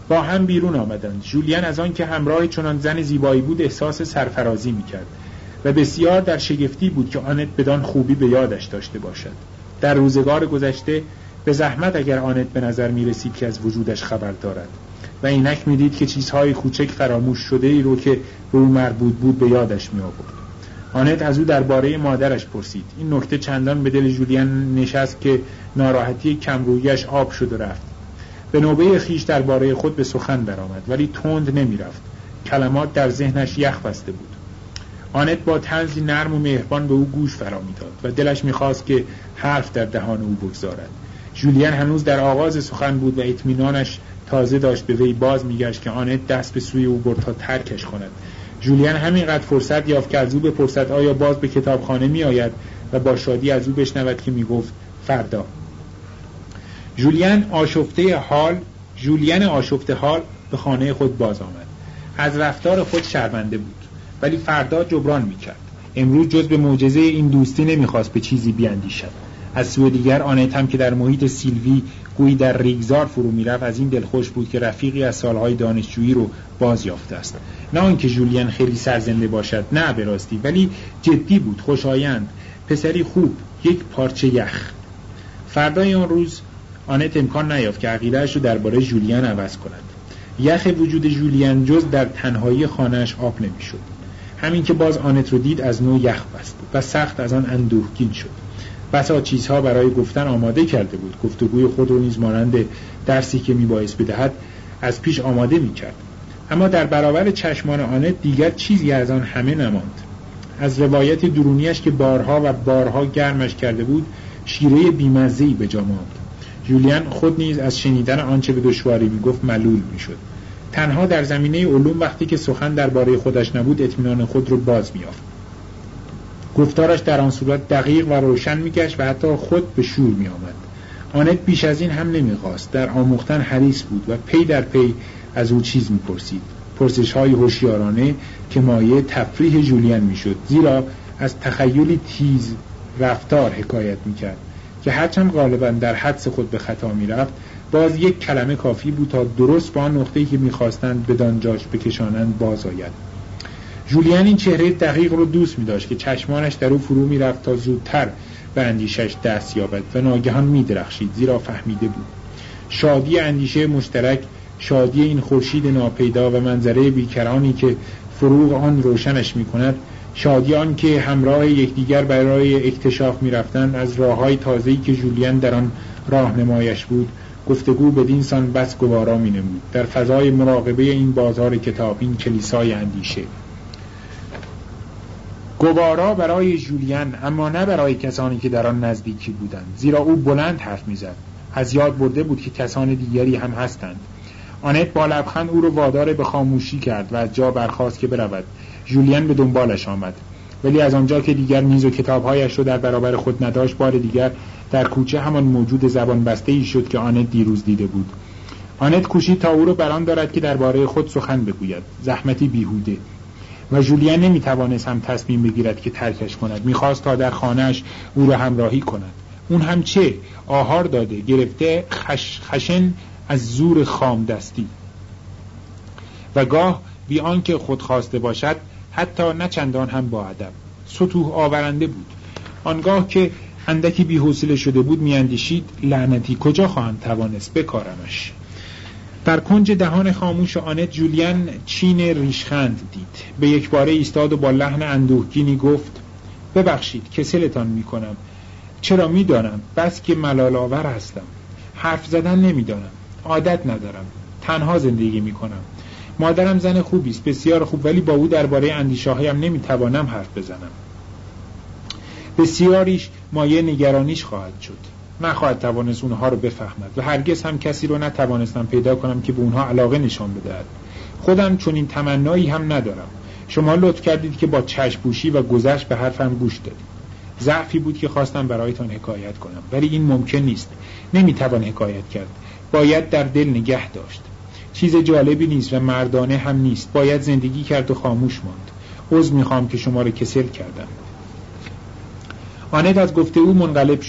با هم بیرون آمدند. ژولین از آن که همراه چنان زن زیبایی بود احساس سرفرازی می‌کرد و بسیار در شگفتی بود که آنت بدان خوبی به یادش داشته باشد. در روزگار گذشته به زحمت اگر آنت به نظر می‌رسید که از وجودش خبر دارد و اینک می‌دید که چیزهای کوچک فراموش شده ای رو که به او مربوط بود به یادش می‌آورد. آنت از او درباره مادرش پرسید. این نکته چندان به دل ژولین نشست که ناراحتی کمرویش آب شد و رفت. به نوبه خیش درباره خود به سخن درآمد، ولی تند نمی‌رفت. کلمات در ذهنش یخ بسته بود. آنت با طنزی نرم و مهربان به او گوش فرا می‌داد و دلش می‌خواست که حرف در دهان او بگذارد. ژولین هنوز در آغاز سخن بود و اطمینانش تازه داشت به وی باز می‌گشت که آنت دست به سوی او برد تا ترکش کند. ژولین همینقدر فرصت یافت که از او بپرسد آیا باز به کتابخانه می‌آید و با شادی از او بشنود که می‌گفت فردا. ژولین آشفته حال به خانه خود باز آمد. از رفتار خود شرمنده بود، ولی فردا جبران می‌کرد. امروز جز به معجزه این دوستی نمی‌خواست به چیزی بیاندیشد. از سوی دیگر آنت هم که در محیط سیلوی گویی در ریگزار فرو می‌رفت از این دلخوش بود که رفیقی از سالهای دانشجویی رو باز یافته است. نه آنکه ژولین خیلی سرزنده باشد، نه به راستی، ولی جدی بود، خوشایند، پسری خوب، یک پارچه یخ. فردای آن روز آنت امکان نیافت که عقیده‌اش رو درباره ژولین عوض کند. یخ وجود ژولین جز در تنهایی خانه‌اش آب نمی‌شد. همین که باز آنت رو دید از نو یخ بست و سخت از آن اندوهگین شد. بسا چیزها برای گفتن آماده کرده بود. گفتگوی خود رو نیز مانند درسی که میبایست بدهد از پیش آماده میکرد. اما در برابر چشمان آنت دیگر چیزی از آن همه نماند. از روایت درونیش که بارها و بارها گرمش کرده بود شیره بیمزه‌ای به جا ماند. ژولین خود نیز از شنیدن آنچه به دشواری میگفت ملول میشد. تنها در زمینه علوم وقتی که سخن درباره خودش نبود اطمینان خود رو باز می‌یافت. گفتارش در آن صورت دقیق و روشن می‌گشت و حتی خود به شور می‌آمد. آنت بیش از این هم نمی‌خواست. در آموختن حریص بود و پی در پی از او چیز می‌پرسید. پرسش‌های هوشیارانه که مایه تفریح ژولین می‌شد، زیرا از تخیلی تیز رفتار حکایت می‌کرد که هرچند غالباً در حدس خود به خطا می‌رفت، باز یک کلمه کافی بود تا درست با آن نقطه‌ای که می‌خواستند بدان جاش بکشانند باز آید. ژولین این چهره دقیق رو دوست می‌داشت که چشمانش در او فرو می‌رفت تا زودتر به اندیشش دست یابد و ناگهان می‌درخشید، زیرا فهمیده بود. شادی اندیشه مشترک، شادی این خورشید ناپیدا و منظره بیکرانی که فروغ آن روشنش می‌کند، شادی آن که همراه یکدیگر برای اکتشاف می‌رفتند از راه‌های تازه‌ای که ژولین در آن راهنمایش بود، گفتگو بدین سان بس گوارا می‌نمود در فضای مراقبه این بازار کتاب، این کلیسای اندیشه. گوارا برای ژولین، اما نه برای کسانی که در آن نزدیکی بودند، زیرا او بلند حرف می‌زد. از یاد برده بود که کسان دیگری هم هستند. آنت با لبخند او را وادار به خاموشی کرد و از جا برخاست که برود. ژولین به دنبالش آمد، ولی از آنجا که دیگر میز و کتاب‌هایش را در برابر خود نداشت، بار دیگر در کوچه همان موجود زبان بسته‌ای شد که آنت دیروز دیده بود. آنت کوشید تا او را بران دارد که درباره خود سخن بگوید، زحمتی بیهوده، و ژولین نمی‌توانست هم تصمیم بگیرد که ترکش کند. می‌خواست تا در خانه‌اش او را همراهی کند. اون هم چه؟ آهار داده، گرفته، خشن از زور خام دستی، و گاه بی آنکه خود خواسته باشد، حتی نه چندان هم با ادب. سطوح آورنده بود. آنگاه که اندکی بی‌حوصله شده بود میاندیشید لعنتی کجا خواهند توانست بکارمش. در کنج دهان خاموش آنت ژولین چین ریشخند دید. به یک باره ایستاد و با لحن اندوهگینی گفت: ببخشید کسلتان میکنم. چرا؟ میدانم بس که ملال آور هستم. حرف زدن نمیدانم، عادت ندارم، تنها زندگی میکنم. مادرم زن خوبی است، بسیار خوب، ولی با او درباره اندیشه‌هایم نمیتوانم حرف بزنم. بسیاریش مایه نگرانیش خواهد شد. نخواهد توانست اونها رو بفهمد و هرگز هم کسی رو نتوانستم پیدا کنم که به اونها علاقه نشان بدهد. خودم چون این تمنایی هم ندارم. شما لطف کردید که با چشم‌پوشی و گذشت به حرفم گوش دادید. ضعفی بود که خواستم برایتان حکایت کنم، ولی این ممکن نیست. نمیتوان حکایت کرد. باید در دل نگه داشت. چیز جالبی نیست و مردانه هم نیست. باید زندگی کرد و خاموش ماند. عذر میخوام که شما رو کسل کردم. آنت از گفته او منقلب شد.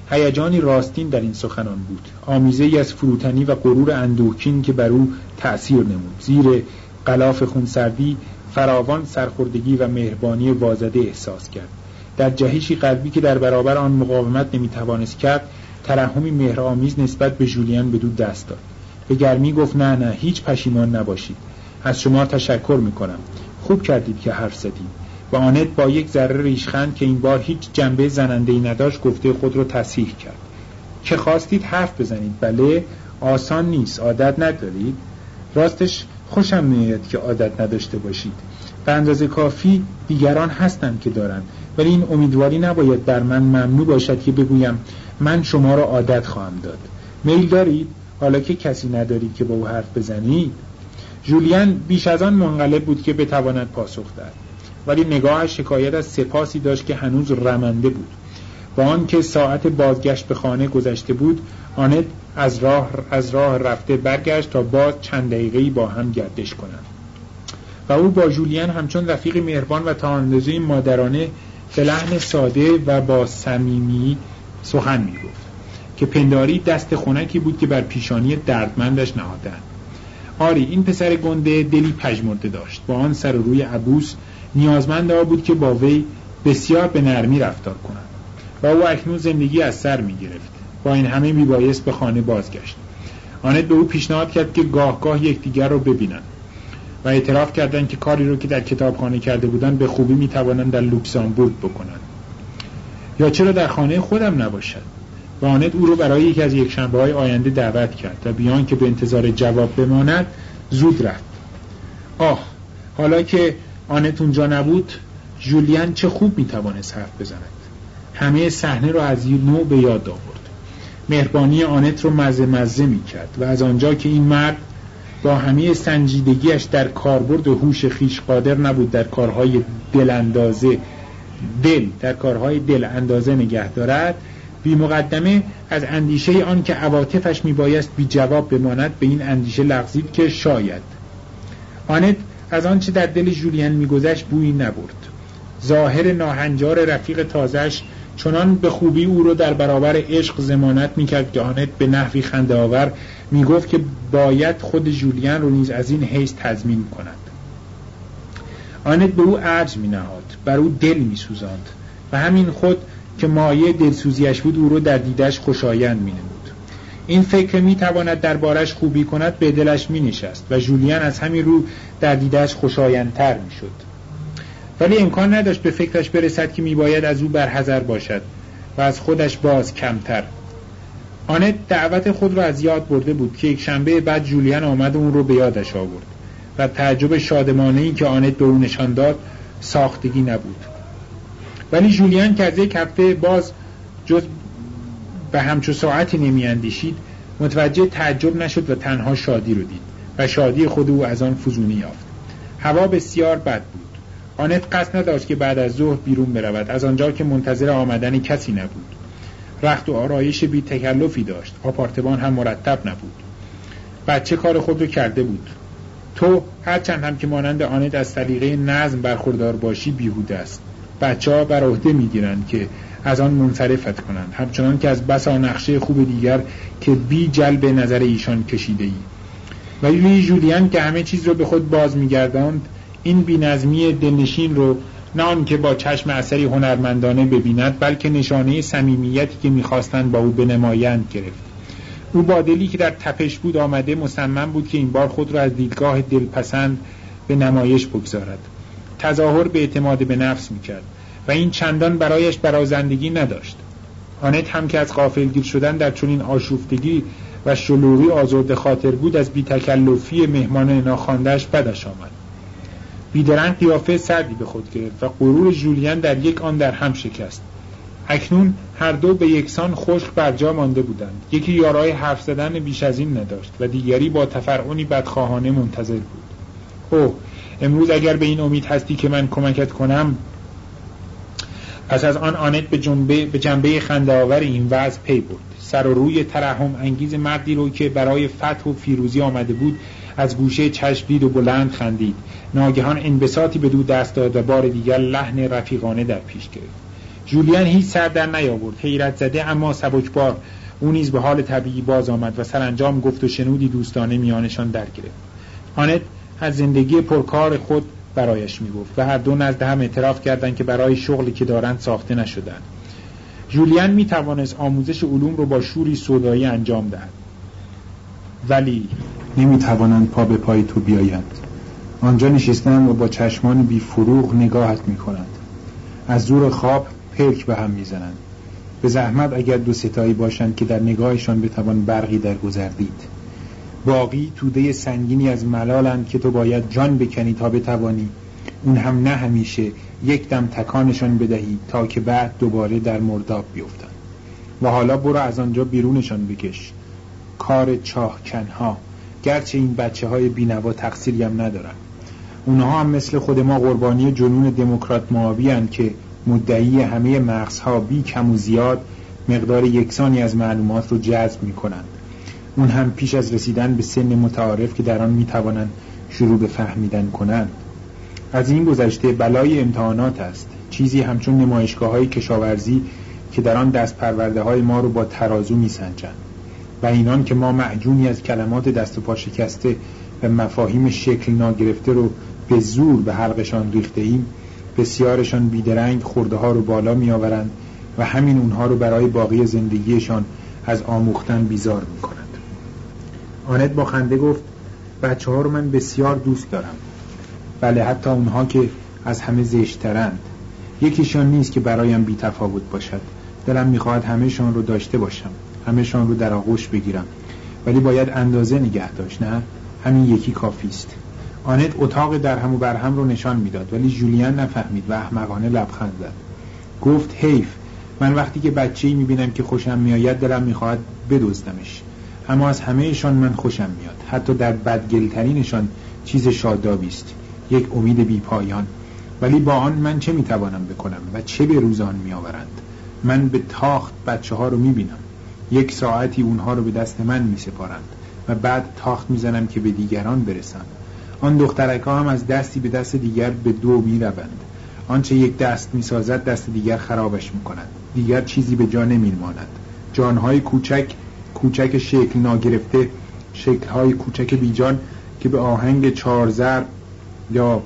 هیجانی راستین در این سخنان بود، آمیزه‌ای از فروتنی و غرور اندوهگین که بر او تأثیر نمود. زیر غلاف خونسردی فراوان سرخوردگی و مهربانی وازده احساس کرد. در جهشی قلبی که در برابر آن مقاومت نمیتوانست کرد، ترحمی مهرآمیز نسبت به ژولیان بدو دست داد. به گرمی گفت نه هیچ پشیمان نباشید. از شما تشکر میکنم. خوب کردید که حرف زدید. و آنت با یک ذره ریشخند که این بار هیچ جنبه زننده‌ای نداشت گفته خود را تصحیح کرد. که خواستید حرف بزنید. بله، آسان نیست. عادت ندارید؟ راستش خوشم میاد که عادت نداشته باشید. به اندازه کافی دیگران هستند که دارند، ولی این امیدواری نباید بر من ممنوع باشد که بگویم من شما را عادت خواهم داد. میل دارید حالا که کسی ندارید که با او حرف بزنید؟ ژولیان بیش از آن منقلب بود که بتواند پاسخ دهد، ولی نگاهش شکایت از سپاسی داشت که هنوز رمنده بود. با آن که ساعت بازگشت به خانه گذشته بود، آنت از راه رفته برگشت تا باز چند دقیقه‌ای با هم گردش کنند. و او با ژولیان همچون رفیق مهربان و تا اندازه‌ای مادرانه به لحن ساده و با صمیمی سخن می‌گفت که پنداری دست خنکی بود که بر پیشانی دردمندش نهادند. آری، این پسر گنده دلی پژمرده داشت. با آن سر و روی عبوس نیازمند آن بود که با وی بسیار به نرمی رفتار کنند و او اکنون زندگی از سر می‌گرفت. با این همه میبایست به خانه بازگشت. آنت به او پیشنهاد کرد که گاه گاه یکدیگر رو ببینند و اعتراف کردند که کاری رو که در کتابخانه کرده بودند به خوبی میتوانند در لوکزامبورگ بکنند. یا چرا در خانه خودم نباشد؟ و آنت او رو برای یکی از یکشنبه‌های آینده دعوت کرد و بیان که به انتظار جواب بماند زود رفت. حالا که آنت اونجا نبود، ژولیان چه خوب میتوانست حرف بزند. همه صحنه رو از نو به یاد آورد. مهربانی آنت رو مزه میکرد و از آنجا که این مرد با همه سنجیدگیش در کاربرد هوش خویش قادر نبود در کارهای دل اندازه نگه دارد، بی مقدمه از اندیشه آن که عواطفش میبایست بی جواب بماند به این اندیشه لغزید که شاید. آنت از آن چه در دل ژولیان میگذشت بویی نبرد. ظاهر ناهنجار رفیق تازه‌اش چنان به خوبی او رو در برابر عشق ضمانت میکرد که آنت به نحوی خنده‌آور میگفت که باید خود ژولیان رو نیز از این حیث تضمین کند. آنت به او عرض مینهاد، بر او دل میسوزاند و همین خود که مایه دلسوزیش بود او رو در دیدش خوشایند مینمود. این فکر میتواند دربارش خوبی کند به دلش مینشست و ژولیان از همین رو در دیدش خوشایندتر میشد. ولی امکان نداشت به فکرش برسد که میباید از او برحذر باشد و از خودش باز کمتر. آنت دعوت خود را از یاد برده بود که یک شنبه بعد ژولیان آمد و اون رو به یادش آورد و تعجب شادمانه‌ای که آنت به او نشان داد ساختگی نبود. ولی ژولیان که از یک هفته باز جز به همچو ساعتی نمیاندیشید متوجه تعجب نشد و تنها شادی رو دید و شادی خود او از آن فزونی یافت. هوا بسیار بد بود. آنت قصد نداشت که بعد از ظهر بیرون برود، از آنجا که منتظر آمدن کسی نبود. رخت و آرایش بی تکلفی داشت. آپارتمان هم مرتب نبود. بچه کار خود رو کرده بود. تو هرچند هم که مانند آنت از سلیقه نظم برخوردار باشی بیهوده است. بچه‌ها بر عهده می‌گیرند که از آن منصرفت کنند، همچنان که از بسا نقشه خوب دیگر که بی جلب نظر ایشان کشیده‌ای. ولی ژولیان که همه چیز رو به خود باز می‌گرداند، این بی‌نظمی دلنشین رو نه آن که با چشم اثری هنرمندانه ببیند، بلکه نشانه صمیمیتی که می‌خواستند با او بنمایند گرفت. او با دلی که در تپش بود آمده مصمم بود که این بار خود را از دیدگاه دلپسند به نمایش بگذارد. تظاهر به اعتماد به نفس می‌کرد و این چندان برایش برازندگی نداشت. آنت هم که از غافلگیر شدن در چنین آشوفتگی و شلوغی آزرده خاطر بود، از بی‌تکلفی مهمان ناخوانده‌اش بدش آمد. بیدرنگ قیافه سردی به خود گرفت و غرور ژولیان در یک آن در هم شکست. اکنون هر دو به یکسان خشک بر جا مانده بودند. یکی یارای حرف زدن بیش از این نداشت و دیگری با تفرعنی بدخواهانه منتظر بود. امروز اگر به این امید هستی که من کمکت کنم. پس از آن آنت به جنبه خنده‌آور این وضع پی برد. سر و روی ترحم انگیز مردی رو که برای فتح و فیروزی آمده بود از گوشه چشم دید و بلند خندید. ناگهان انبساطی به دو دست داد و بار دیگر لحن رفیقانه در پیش گرفت. جولیان هیچ سر در نیاورد. حیرت زده اما سبکبار او نیز به حال طبیعی باز آمد و سرانجام گفت و شنودی دوستانه میانشان در گرفت. آنت از زندگی پرکار خود برایش میگفت و هر دو نزد هم اعتراف کردند که برای شغلی که دارند ساخته نشدند. جولیان میتوانست آموزش علوم رو با شوری سودایی انجام دهد، ولی نمیتوانند پا به پای تو بیایند. آنجا نشستند و با چشمان بی فروغ نگاهت میکنند. از زور خواب پرک به هم میزنند. به زحمت اگر دو ستایی باشند که در نگاهشان بتوان برقی در گذردید. باقی توده سنگینی از ملالند که تو باید جان بکنی تا بتوانی، اون هم نه همیشه، یک دم تکانشان بدهی تا که بعد دوباره در مرداب بیفتند. و حالا برو از آنجا بیرونشان بکش. کار چاه کنها. گرچه این بچه های بینوا تقصیری هم ندارن. اونها هم مثل خود ما قربانی جنون دموکرات مابی هستند که مدعی همه مغزها بی کم و زیاد مقدار یکسانی از معلومات رو جذب می کنند. اون هم پیش از رسیدن به سن متعارف که در آن می توانند شروع به فهمیدن کنند. از این گذشته بلای امتحانات است، چیزی همچون نمایشگاه‌های کشاورزی که در آن دست پرورده های ما رو با ترازو می سنجند و اینان که ما معجونی از کلمات دست و پا شکسته و مفاهیم شکل ناگرفته رو به زور به حلقشان ریخته ایم، بسیارشان بیدرنگ خورده ها رو بالا می آورند و همین اونها رو برای باقی زندگیشان از آموختن بیزار می کنند. آنت با خنده گفت بچه ها رو من بسیار دوست دارم. بله، حتی اونها که از همه زشت‌ترند. یکیشان نیست که برایم بی تفاوت باشد. دلم میخواهد همه‌شان رو داشته باشم، همه‌شان رو در آغوش بگیرم، ولی باید اندازه نگه داشت. نه، همین یکی کافی است. آنت اتاق در هم و بر هم رو نشان میداد، ولی جولیان نفهمید و احمقانه لبخند زد. گفت حیف، من وقتی که بچه‌ای میبینم که خوشم میآید دلم میخواهد بدزدمش. اما از همه‌شان من خوشم میاد، حتی در بدگلترینشان چیز شادابی است، یک امید بی پایان. ولی با آن من چه میتوانم بکنم و چه به روزان میآورند؟ من به تاخت بچه ها رو میبینم، یک ساعتی اونها رو به دست من میسپارند و بعد تاخت میزنم که به دیگران برسم. آن دخترک ها هم از دستی به دست دیگر به دو میروند. آنچه یک دست میسازد دست دیگر خرابش میکند. دیگر چیزی به جا نمیماند. جانهای کوچک شکل ناگرفته، شکلهای کوچک بیجان که به آهنگ چارزر یا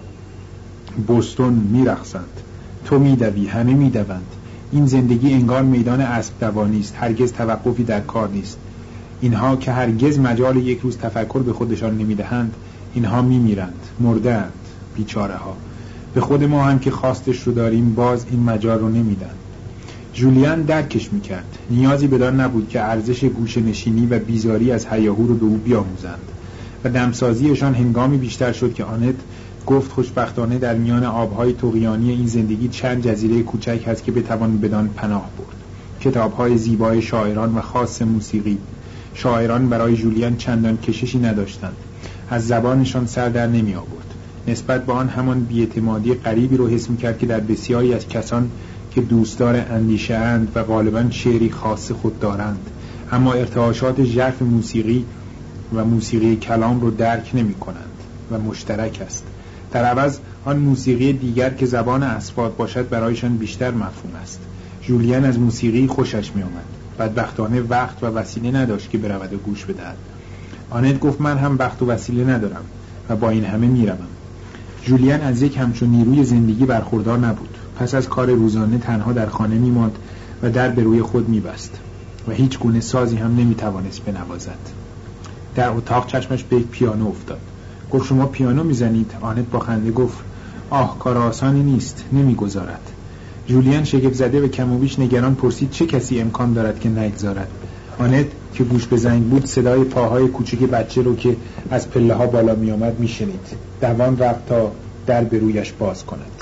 بوستون میرقصند. تو میدوی، همه میدوند. این زندگی انگار میدان اسب دوانی است، هرگز توقفی در کار نیست. اینها که هرگز مجال یک روز تفکر به خودشان نمیدهند، اینها میمیرند، مرده‌اند، بیچاره ها. به خود ما هم که خواستش رو داریم باز این مجال رو نمیدن. جولیان درکش میکرد. نیازی بدان نبود که ارزش گوشه نشینی و بیزاری از هیاهو رو به او بیاموزند و دمسازیشان هنگامی بیشتر شد که آنت گفت خوشبختانه در میان آبهای طغیانی این زندگی چند جزیره کوچک هست که بتوان بدان پناه برد. کتاب‌های زیبای شاعران و خاص موسیقی. شاعران برای جولیان چندان کششی نداشتند. از زبانشان سر در نمی آورد. نسبت به آن همان بی‌اعتمادی غریبی رو حس می‌کرد که در بسیاری از کسان که دوستدار اندیشه اند و غالباً شعری خاص خود دارند، اما ارتعاشات ژرف موسیقی و موسیقی کلام رو درک نمی‌کنند و مشترک است. در عوض آن موسیقی دیگر که زبان اصوات باشد برایشان بیشتر مفهوم است. جولیان از موسیقی خوشش می آمد. بدبختانه وقت و وسیله نداشت که برود و گوش بدهد. آنت گفت من هم وقت و وسیله ندارم و با این همه می روم. جولیان از یک همچون نیروی زندگی برخوردار نبود. پس از کار روزانه تنها در خانه می ماند و در به روی خود می بست و هیچ گونه سازی هم نمی توانست بنوازد. در اتاق چشمش به یک پیانو افتاد. گفت شما پیانو میزنید؟ آنت با خنده گفت آه، کار آسانی نیست، نمیگذارد. جولیان شگفت زده و کم و بیش نگران پرسید چه کسی امکان دارد که نگذارد؟ آنت که گوش به زنگ بود صدای پاهای کوچک بچه رو که از پله ها بالا می آمد می شنید. دوان رفت تا در به رویش باز کند.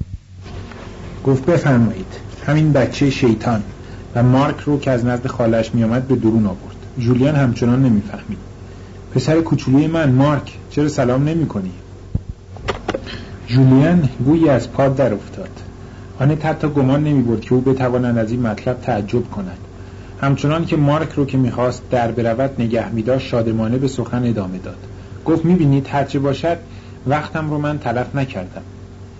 گفت بفرمایید. همین بچه شیطان. و مارک رو که از نزد خالش می آمد به درون آورد. جولیان همچنان نمی فهمید. پسر کوچولوی من، مارک، چرا سلام نمی کنی؟ جولیان گویی از پا در افتاد. آنت حتی گمان نمی برد که او بتواند از این مطلب تعجب کند. همچنان که مارک رو که میخواست در برود نگه می‌داشت شادمانه به سخن ادامه داد. گفت میبینید هرچه باشد وقتم رو من تلف نکردم.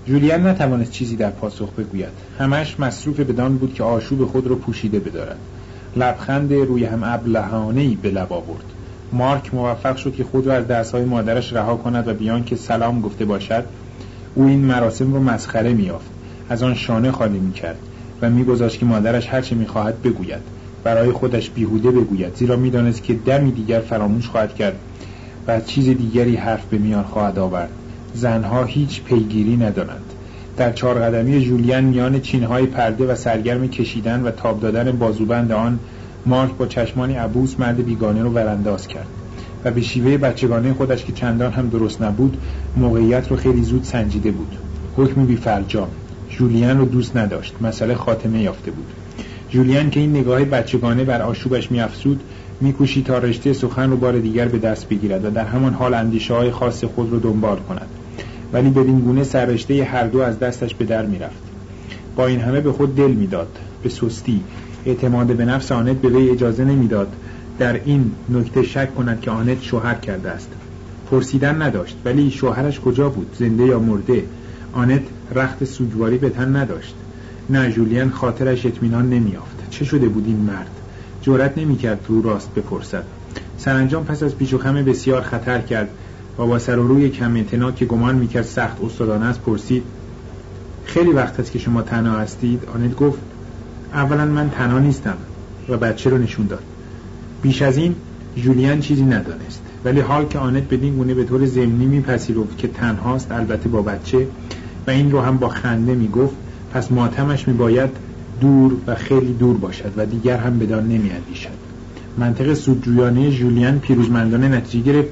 جولیان نتوانست چیزی در پاسخ بگوید. همش مصروف بدان بود که آشوب خود را پوشیده بدارد. لبخند روی هم ابلهانه‌ای به لب آورد. مارک موفق شد که خود را از دستهای مادرش رها کند و بیان که سلام گفته باشد، او این مراسم را مسخره می‌یافت. از آن شانه خالی می‌کرد و می‌گذاشت که مادرش هر چه می‌خواهد بگوید. برای خودش بیهوده بگوید، زیرا می‌دانست که دمی دیگر فراموش خواهد کرد و از چیز دیگری حرف به میان خواهد آورد. زنها هیچ پیگیری ندارند. در 4 قدمی جولیان میان چینهای پرده و سرگرم کشیدن و تاب دادن بازوبند آن، مارک با چشمانی عبوس مرد بیگانه رو ورانداز کرد و به شیوه بچگانه خودش که چندان هم درست نبود، موقعیت رو خیلی زود سنجیده بود. حکمی بی فرجام. جولیان رو دوست نداشت. مسئله خاتمه یافته بود. جولیان که این نگاه بچگانه بر آشوبش می‌افزود، می‌کوشید تا رشته سخن رو بار دیگر به دست بگیرد و در همان حال اندیشه‌های خاص خود رو دنبال کند، ولی بدین گونه سررشته هر دو از دستش به در می‌رفت. با این همه به خود دل می‌داد. به سستی اعتماد به نفس آنت به وی اجازه نمی‌داد در این نکته شک کند که آنت شوهر کرده است. پرسیدن نداشت، ولی شوهرش کجا بود؟ زنده یا مرده؟ آنت رخت سوگواری به تن نداشت. نه، جولیان خاطرش اطمینان نمی‌یافت. چه شده بود این مرد؟ جرأت نمی‌کرد رو راست بپرسد. سرانجام پس از پیچ و خم بسیار خطر کرد و با سر و روی کم اعتنا که گمان می‌کرد سخت استادانه است پرسید: خیلی وقت است که شما تنها هستید؟ آنت گفت: اولا من تنها نیستم، و بچه رو نشون داد. بیش از این جولیان چیزی ندانست، ولی حال که آنت بدین گونه به طور ضمنی میپذیرفت که تنهاست، البته با بچه، و این رو هم با خنده میگفت، پس ماتمش میباید دور و خیلی دور باشد و دیگر هم بدان نمیاندیشد. منطق سودجویانه جولیان پیروزمندانه نتیجه گرفت.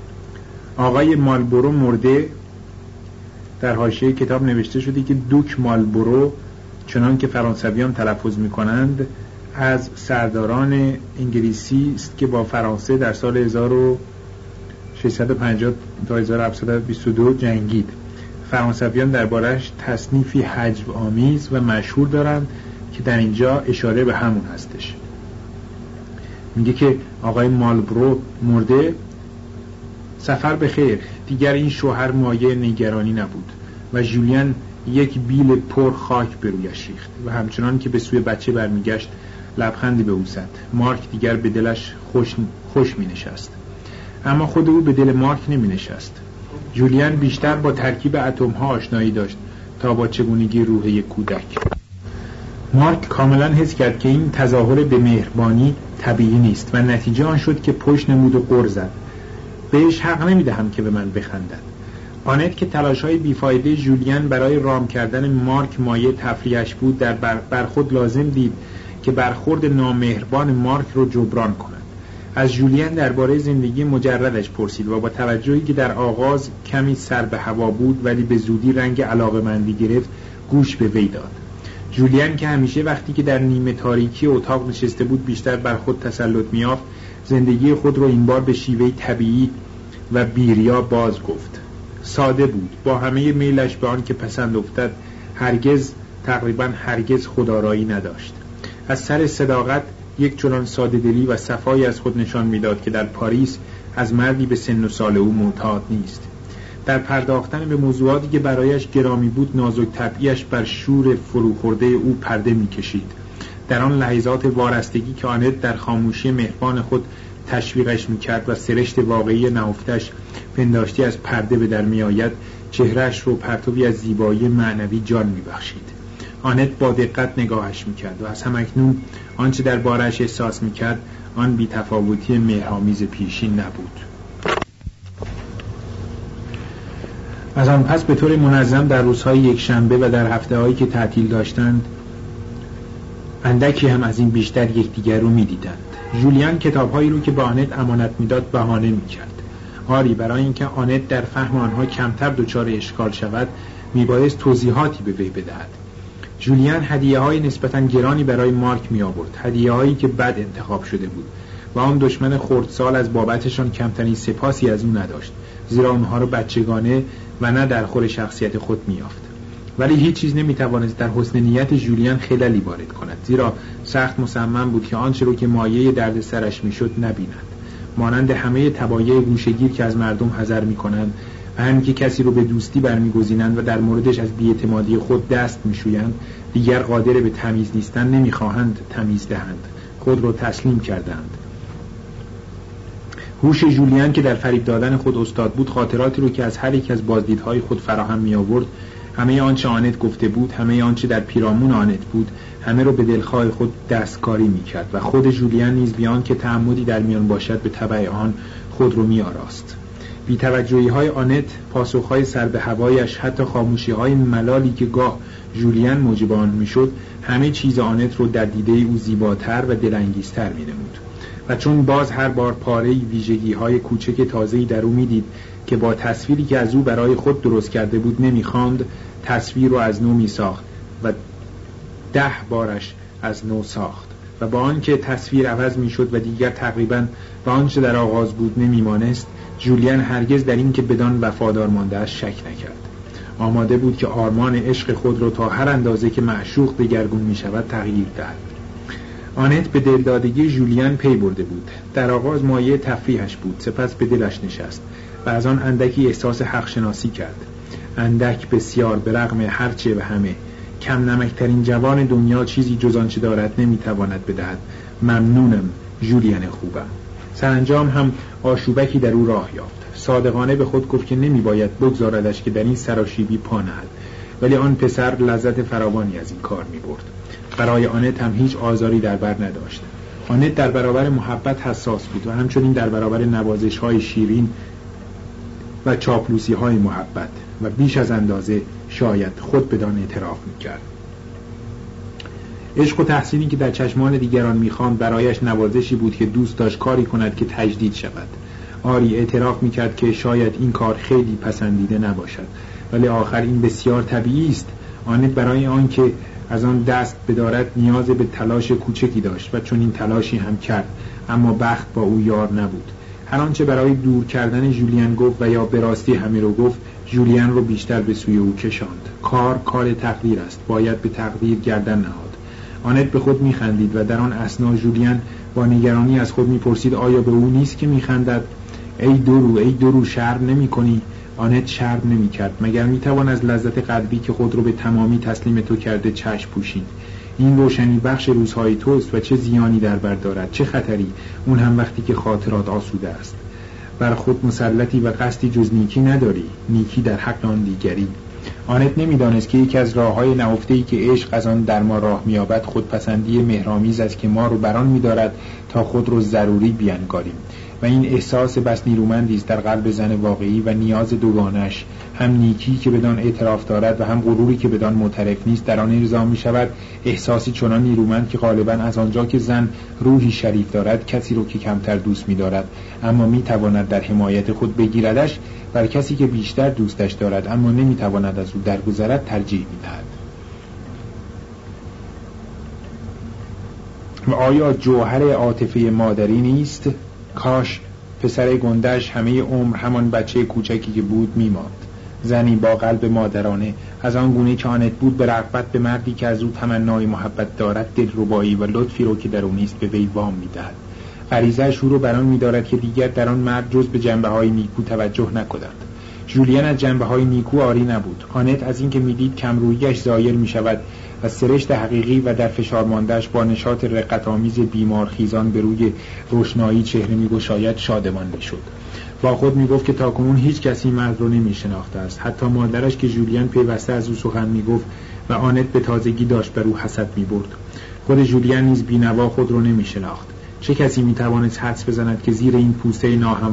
آقای مالبورو مرده. در حاشیه کتاب نوشته شده که دوک مالبورو، چنان که فرانسویان تلفظ میکنند، از سرداران انگلیسی است که با فرانسه در سال 1650 تا 1722 جنگید. فرانسویان دربارش تصنیفی هجو آمیز و مشهور دارند که در اینجا اشاره به همون هستش. میگه که آقای مالبرو مرده. سفر به خیر. دیگر این شوهر مایه نگرانی نبود و جولیان یک بیل پر خاک به رویش ریخت و همچنان که به سوی بچه برمیگشت لبخندی به او زد. مارک دیگر به دلش خوش می نشست، اما خود او به دل مارک نمی نشست. جولیان بیشتر با ترکیب اتم ها آشنایی داشت تا با چگونگی روح یک کودک. مارک کاملا حس کرد که این تظاهر به مهربانی طبیعی نیست و نتیجه آن شد که پشت نمود و غر زد. بهش حق نمیدهم که به من بخندد. آنت که تلاش‌های بیفایده جولیان برای رام کردن مارک مایه تفریحش بود، در برخود لازم دید که برخورد نامهربان مارک رو جبران کند. از جولیان درباره زندگی مجردش پرسید و با توجهی که در آغاز کمی سر به هوا بود ولی به زودی رنگ علاقه‌مندی گرفت، گوش به وی داد. جولیان که همیشه وقتی که در نیمه تاریکی اتاق نشسته بود بیشتر بر خود تسلط می‌یافت، زندگی خود رو این بار به شیوه طبیعی و بیریا باز گفت. ساده بود، با همه میلش به آن که پسند افتد، تقریبا هرگز خودآرایی نداشت. از سر صداقت یک چنان ساده دلی و صفایی از خود نشان میداد که در پاریس از مردی به سن و سال او معتاد نیست. در پرداختن به موضوعاتی که برایش گرامی بود، نازک طبعیش بر شور فروخورده او پرده میکشید. در آن لحظات وارستگی که آنت در خاموشی مهربان خود تشویقش میکرد و سرشت واقعی نهفتش پنداشتی از پرده به در میآید، چهرهش رو پرتوی از زیبایی معنوی جان میبخشید. آنت با دقت نگاهش میکرد و از همکنون آنچه در بارش احساس میکرد آن بی‌تفاوتی مهرآمیز پیشین نبود. از آن پس به طور منظم در روزهای یک شنبه و در هفته‌هایی که تعطیل داشتند، اندکی هم از این بیشتر یکدیگر رو می‌دیدند. جولیان کتاب‌هایی رو که به آنت امانت می‌داد بهانه می‌کرد. آری برای اینکه آنت در فهم آنها کمتر دچار اشکال شود، میبایست توضیحاتی به وی بدهد. جولیان هدیه‌های نسبتاً گرانی برای مارک می‌آورد، هدیه‌هایی که بد انتخاب شده بود و آن دشمن خردسال از بابتشان کمترین سپاسی از او نداشت، زیرا آنها را بچگانه و نه در خور شخصیت خود می‌یافت. ولی هیچ چیز نمی‌توانست در حسن نیت جولیان خللی وارد کند، زیرا سخت مصمم بود که آنچه را که مایه درد سرش می‌شد نبیند. مانند همه طبایع گوشه‌گیر که از مردم حذر می‌کنند و همین که کسی رو به دوستی برمیگزینند و در موردش از بی‌اعتمادی خود دست میشویند، دیگر قادر به تمیز نیستن نمیخواهند تمیز دهند، خود رو تسلیم کردند. هوش ژولیان که در فریب دادن خود استاد بود، خاطراتی رو که از هر یک از بازدیدهای خود فراهم می آورد، همه آنچه آنت گفته بود، همه آنچه در پیرامون آنت بود، همه رو به دلخواه خود دستکاری می کرد و خود ژولیان نیز بیان که تعمدی در میان باشد به تبع آن خود رو می آراست. بی توجهی های آنت، پاسخهای سر به هوایش، حتی خاموشی های ملالی که گاه ژولیان موجب آن می شد، همه چیز آنت رو در دیده او زیباتر و دلانگیزتر می نمود. و چون باز هر بار پاره‌ای ویژگی‌های کوچک تازه‌ای در او می‌دید که با تصویری که از او برای خود درست کرده بود نمی‌خواند، تصویر رو از نو می‌ساخت و 10 بارش از نو ساخت و با آنکه تصویر عوض می‌شد و دیگر تقریباً به آنچه در آغاز بود نمی‌مانست، ژولیان هرگز در این که بدان وفادار مانده‌اش شک نکرد. آماده بود که آرمان عشق خود را تا هر اندازه که معشوق دگرگون می‌شود تغییر دهد. آنت به دلدادگی ژولیان پی برده بود. در آغاز مایه تفریحش بود، سپس به دلش نشست و از آن اندکی احساس حق شناسی کرد. اندک بسیار، به رغم هرچه و همه. کم نمکترین جوان دنیا چیزی جز آنچه دارد نمیتواند بدهد. ممنونم ژولیان خوبم. سرانجام هم آشوبکی در او راه یافت. صادقانه به خود گفت که نمیباید بگذاردش که در این سراشیبی پا نهد، ولی آن پسر لذت فراوانی از این کار میبرد. برای آنت هم هیچ آزاری در بر نداشت. آنت در برابر محبت حساس بود و همچنین در برابر نوازش‌های شیرین و چاپلوسی‌های محبت و بیش از اندازه شاید خود بدان اعتراف می‌کرد. عشق و تحسینی که در چشمان دیگران می‌خواند برایش نوازشی بود که دوست داشت کاری کند که تجدید شود. آری اعتراف می‌کرد که شاید این کار خیلی پسندیده نباشد، ولی آخر این بسیار طبیعی است. آنت برای آن که از آن دست بدارد نیاز به تلاش کوچکی داشت و چون این تلاشی هم کرد، اما بخت با او یار نبود. هر آنچه برای دور کردن ژولیان گفت و یا به راستی همه رو گفت، ژولیان رو بیشتر به سوی او کشاند. کار تقدیر است، باید به تقدیر گردن نهاد. آنت به خود میخندید و در آن اثنا ژولیان با نگرانی از خود میپرسید آیا به او نیست که میخندد؟ ای درو شرم نمی‌کنی؟ آنت شرم نمی‌کرد. مگر میتوان از لذت قلبی که خود رو به تمامی تسلیم تو کرده چشم پوشید؟ این روشنی بخش روزهای توست و چه زیانی در بر دارد، چه خطری، اون هم وقتی که خاطرات آسوده است. بر خود مسلطی و قصدی جز نیکی نداری، نیکی در حق آن دیگری. آنت نمیدانست که یکی از راه‌های نهفته‌ای که عشق از آن در ما راه می‌یابد خودپسندی مهرامیز است که ما رو بران می‌دارد تا خود رو ضروری بیانگاریم. و این احساس بس نیرومندی است در قلب زن واقعی و نیاز دوگانش، هم نیکی که بدان اعتراف دارد و هم غروری که بدان معترف نیست، در آن ارضا می شود. احساسی چنان نیرومند که غالبا از آنجا که زن روحی شریف دارد کسی رو که کمتر دوست می دارد اما می تواند در حمایت خود بگیردش، بر کسی که بیشتر دوستش دارد اما نمی تواند از او درگذرد ترجیح می دهد. و آیا جوهر عاطفه مادری نیست؟ کاش پسر گندش همه عمر همان بچه کوچکی که بود میماند. زنی با قلب مادرانه، از آن گونه که آنت بود، به رغبت به مردی که از او تمنای محبت دارد دلربایی و لطفی رو که در او نیست به وی وام میدهد. غریزه‌اش او رو بران می‌دارد که دیگر در آن مرد جز به جنبه‌های نیکو توجه نکند. ژولیان از جنبه‌های نیکو عاری نبود. آنت از اینکه می‌دید کمرویی‌اش زایل می‌شود و سرشت حقیقی و در فشار مانده‌اش با نشاط رقت‌آمیز بیمارخیزان به روی روشنایی چهره می‌گشاید شادمان می‌شد. با خود می‌گفت که تاکنون هیچ کسی مرد رو نمی‌شناخته است، حتی مادرش که ژولیان پیوسته از او سخن می‌گفت و آنت به تازگی داشت بر او حسد می‌برد. خود ژولیان نیز بی‌نوا خود رو نمی‌شناخت. چه کسی می‌توانست حدس بزند که زیر این پوسته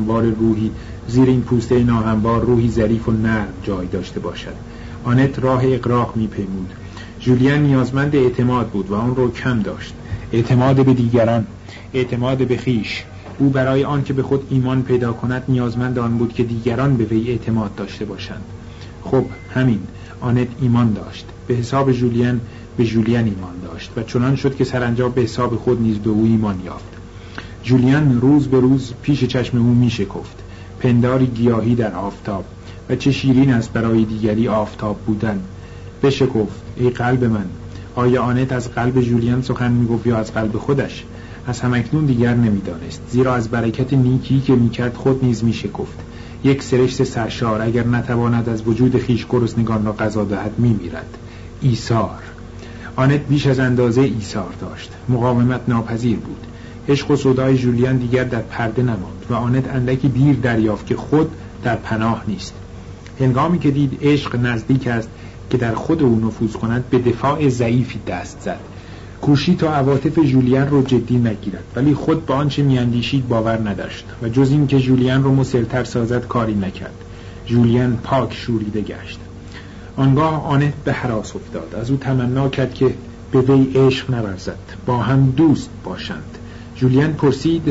ناهموار روحی ظریف و نرم جای داشته باشد؟ آنت راه اغراق می‌پیمود. ژولیان نیازمند اعتماد بود و آن رو کم داشت. اعتماد به دیگران، اعتماد به خیش. او برای آن که به خود ایمان پیدا کند نیازمند آن بود که دیگران به وی اعتماد داشته باشند. خب همین، آنت ایمان داشت. به حساب ژولیان به ژولیان ایمان داشت و چنان شد که سرانجام به حساب خود نیز به او ایمان یافت. ژولیان روز به روز پیش چشم او میشکفت، پنداری گیاهی در آفتاب. و چه شیرین است برای دیگری آفتاب بودن. بشکفت ای قلب من. آیا آنت از قلب ژولیان سخن میگفت یا از قلب خودش؟ از همکنون دیگر نمیدانست، زیرا از برکت نیکی که میکرد خود نیز میشکفت. یک سرشت سرشار اگر نتواند از وجود خیش گرسنگان را غذا دهد میمیرد. ایثار. آنت بیش از اندازه ایثار داشت. مقاومت ناپذیر بود. عشق و سودای ژولیان دیگر در پرده نماند و آنت اندکی دیر دریافت که خود در پناه نیست. هنگامی که دید عشق نزدیک است که در خود او نفوذ کند، به دفاع ضعیفی دست زد. کوشید تا عواطف ژولیان رو جدی نگیرد، ولی خود به آنچه میاندیشید باور نداشت و جز این که ژولیان رو مسرتر سازد کاری نکرد. ژولیان پاک شوریده گشت. آنگاه آنت به هراس افتاد. از او تمنا کرد که به وی عشق نورزد، با هم دوست باشند. ژولیان پرسید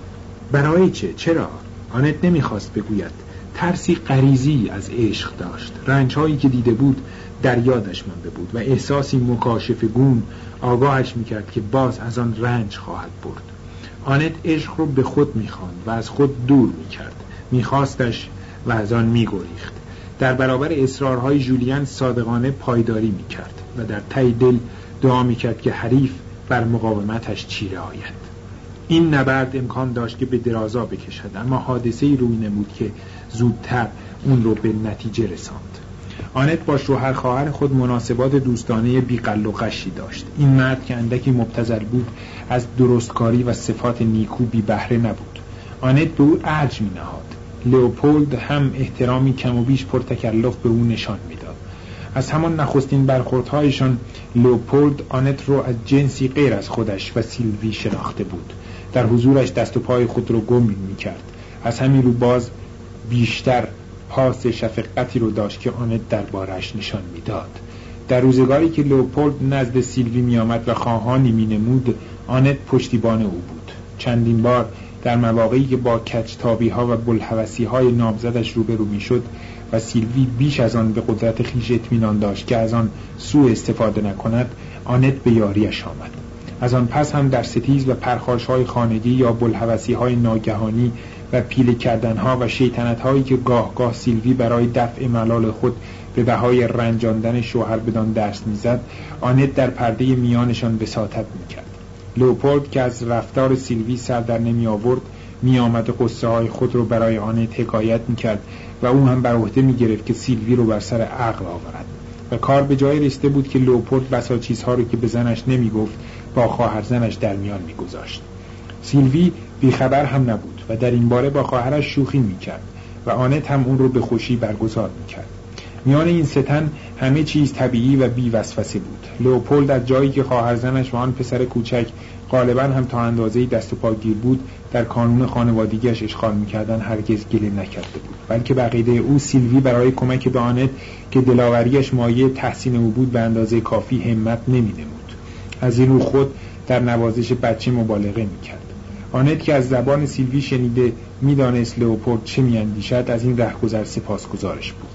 برای چه؟ چرا؟ آنت نمیخواست بگوید. ترسی غریزی از عشق داشت. رنجهایی که دیده بود در یادش مانده بود و احساسی مکاشفه‌گون آگاهش میکرد که باز از آن رنج خواهد برد. آنت عشق رو به خود میخواند و از خود دور میکرد. میخواستش و از آن میگریخت. در برابر اصرارهای ژولیان صادقانه پایداری میکرد و در ته دل دعا میکرد که حریف بر مقاومتش چیره آید. این نبرد امکان داشت که به درازا بکشد، اما حادثه‌ای روی نمود که زودتر اون رو به نتیجه رساند. آنت با شوهر خواهر خود مناسبات دوستانه بی‌قل و قشی داشت. این مرد که اندکی مبتذل بود، از درستکاری و صفات نیکو بی بهره نبود. آنت به او ارج می نهاد. لئوپولد هم احترامی کم و بیش پرتکلف به او نشان میداد. از همان نخستین برخوردهایشان لئوپولد آنت رو از جنسی غیر از خودش و سیلوی شناخته بود. در حضورش دست و پای خود رو گم می‌کرد. از همین رو باز بیشتر حاس شفقتی رو داشت که آنت دربارش نشان میداد. در روزگاری که لئوپولد نزد سیلوی می آمد و خواهانی می نمود، آنت پشتیبان او بود. چندین بار در مواقعی که با کجتابی ها و بلحوثی های نامزدش روبرو می شد و سیلوی بیش از آن به قدرت خیش اطمینان داشت که از آن سوء استفاده نکند، آنت به یاریش آمد. از آن پس هم در ستیز و پرخاش های خانگی یا بلحوثی های ناگهانی و پیله کردن ها و شیطنت هایی که گاه گاه سیلوی برای دفع ملال خود به بهای رنجاندن شوهر بدان دست میزد، آنت در پرده میانشان وساطت میکرد. لئوپولد که از رفتار سیلوی سر در نمی آورد، می آمد و قصه های خود رو برای آنت حکایت میکرد و او هم بر عهده میگرفت که سیلوی رو بر سر عقل آورد. و کار به جای رسیده بود که لئوپولد بسا چیزها رو که به زنش نمیگفت با خواهر زنش در میان میگذاشت. سیلوی بیخبر هم نبود و در این باره با خواهرش شوخی میکرد و آنت هم اون رو به خوشی برگزار میکرد. میان این سه تن همه چیز طبیعی و بی وسوسه بود. لئوپولد از جایی که خواهر زنش و آن پسر کوچک غالباً هم تا اندازه‌ای دست و پاگیر بود در کانون خانوادگیش اشغال میکردن هرگز گله نکرده بود، بلکه به عقیده او سیلوی برای کمک به آنت که دلاوریش مایه تحسین او بود به اندازه کافی همت نمی‌نمود. از این رو خود در نوازش بچه مبالغه میکرد. آنت که از زبان سیلوی شنیده میدانست لئوپولد چه میاندیشد، از این رهگذر سپاسگزارش بود.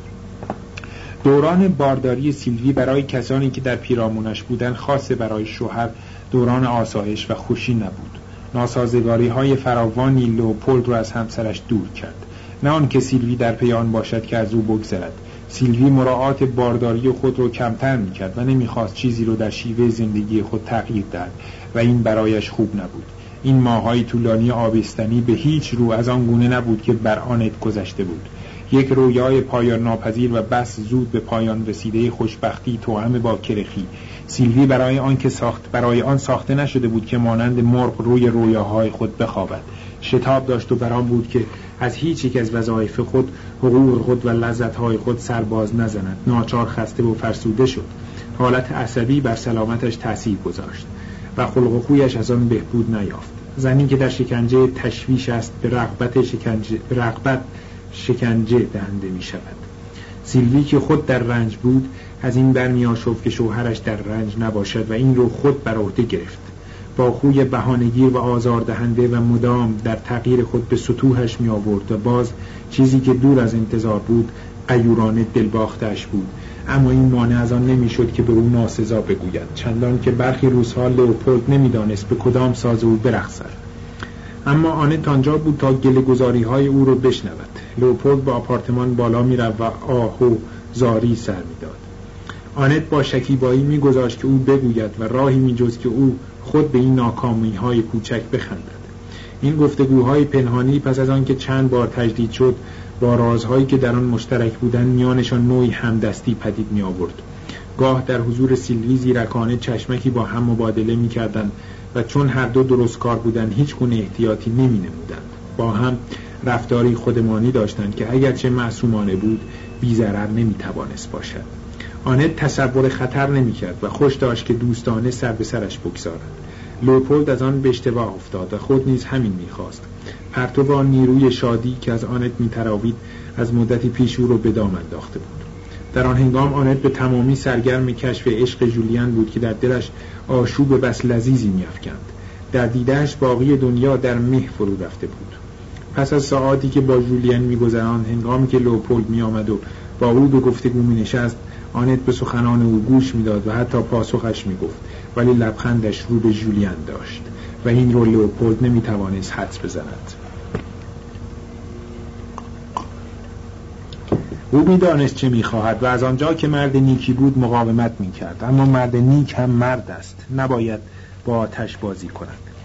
دوران بارداری سیلوی برای کسانی که در پیرامونش بودند خاصه برای شوهر دوران آسایش و خوشی نبود. ناسازگاری های فراوانی لئوپولد را از همسرش دور کرد. نه آن که سیلوی در پی آن باشد که از او بگذرد. سیلوی مراعات بارداری خود را کمتر میکرد و نمیخواست چیزی رو در شیوه زندگی خود تغییر دهد و این برایش خوب نبود. این ماه‌های طولانی آبستنی به هیچ رو از آن گونه نبود که بر آنت گذشته بود. یک رویای پایان ناپذیر و بس زود به پایان رسیده خوشبختی توأم با کرخی. سیلوی برای آن ساخته نشده بود که مانند مرغ روی رویاهای خود بخوابد. شتاب داشت و برام بود که از هیچ یک از وظایف خود، حقوق خود و لذت‌های خود سرباز نزند. ناچار خسته و فرسوده شد. حالت عصبی بر سلامتش تأثیر گذاشت و خلق و خویش از آن بهبود نیافت. زنی که در شکنجه تشویش است به رغبت شکنجه دهنده می شود. سیلوی که خود در رنج بود از این برمی آشفت که شوهرش در رنج نباشد و این رو خود بر عهده گرفت. با خوی بهانه‌گیر و آزاردهنده و مدام در تغییر خود به سطوحش می آورد و باز چیزی که دور از انتظار بود غیورانه دلباختش بود. اما این مانع از آن نمی شد که به او ناسزا بگوید، چندان که برخی روزها لئوپولد نمی دانست به کدام ساز او برقصد. اما آنت آنجا بود تا گله‌گذاری های او رو بشنود. لئوپولد با آپارتمان بالا می رفت و آه و زاری سر می داد. آنت با شکیبایی می گذاشت که او بگوید و راهی می جز که او خود به این ناکامی های کوچک بخندد. این گفتگوهای پنهانی پس از آنکه چند بار تجدید شد با رازهایی که در آن مشترک بودند میانشان نوعی همدستی پدید می آورد. گاه در حضور سیلوی زیرکانه چشمکی با هم مبادله می کردند و چون هر دو درست کار بودند هیچ گونه احتیاطی نمی نمودند. با هم رفتاری خودمانی داشتند که اگرچه معصومانه بود بی ضرر نمی توانست باشد. آنت تصور خطر نمی کرد و خوش داشت که دوستانه سر به سرش بگذارد. لئوپولد از آن به اشتباه افتاد و خود نیز همین می‌خواست. پرتو آن نیروی شادی که از آنت می‌تراوید از مدتی پیش او را به دام انداخته بود. در آن هنگام آنت به تمامی سرگرم کشف عشق جولیان بود که در دلش آشوب بس لذیذی می‌افکند. در دیده‌اش باقی دنیا در مه فرو رفته بود. پس از ساعاتی که با جولیان می‌گذراند، هنگامی که لئوپولد می‌آمد و با او به گفتگو می‌نشست، آنت به سخنان او گوش می‌داد و حتی پاسخش می‌گفت، ولی لبخندش رو به جولیان داشت و این رو لئوپولد نمی‌توانست حدس بزند. او می‌دانست چه می‌خواهد و از آنجا که مرد نیکی بود مقاومت می‌کرد، اما مرد نیک هم مرد است، نباید با آتش بازی کند.